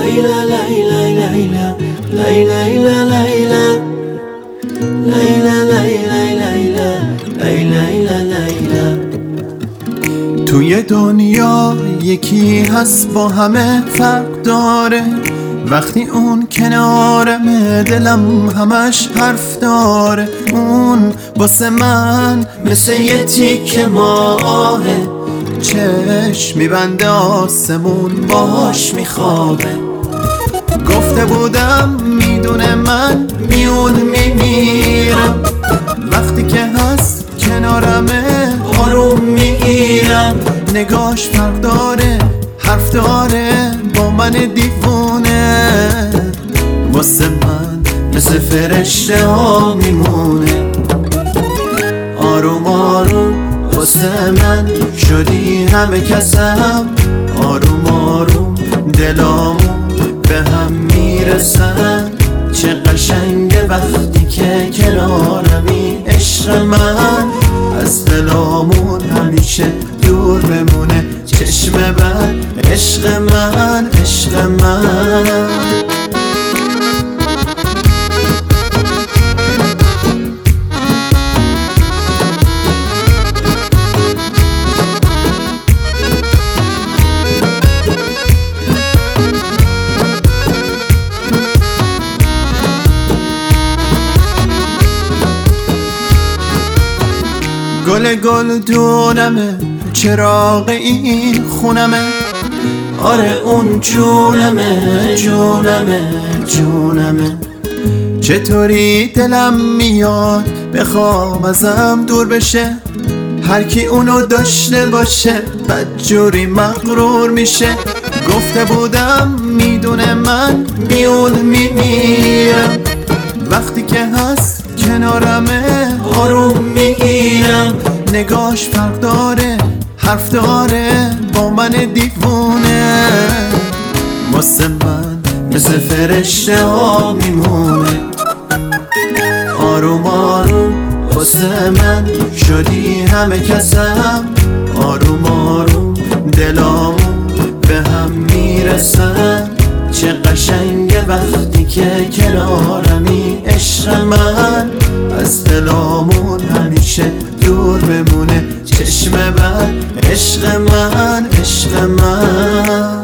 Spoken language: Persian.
لیلا لیلا لیلا لیلا لیلا لیلا لیلا لیلا لیلا لیلا. توی دنیا یکی هست با همه فرق داره، وقتی اون کنارمه دلم همش حرف داره. اون واسه من مثل یه تیکه ماهه، چشم میبنده آسمون باهاش میخوابه. گفته بودم میدونه من میون میمیرم، وقتی که هست کنارمه آروم میگیرم. نگاش فرق داره، حرف داره با من دیوونه، واسه من مثل فرشته ها میمونه. آروم آروم واسه من شدی همه کسم، آروم آروم دلامون به هم میرسن. چه قشنگه وقتی که کنارمی، عشق من از دلامون همیشه دور بمونه. چشم بد عشق من، عشق من. گل گلدونمه، چراغ این خونمه. آره اون جونمه جونمه جونمه. چطوری دلم میاد بخوام ازم دور بشه، هر کی اونو داشته باشه بدجوری مغرور میشه. گفته بودم میدونه من میون میمیرم، وقتی که هست کنارمه آروم میگیرم. نگاش فرق داره، حرف داره با من دیوونه، واسه من مثل فرشته ها میمونه. آروم آروم واسه من شدی همه کسم، آروم آروم دلامون به هم میرسن. چه قشنگه وقتی که کنارمی، عشق من از دلامون همیشه دور بمونه. چشم بد عشق من، عشق من.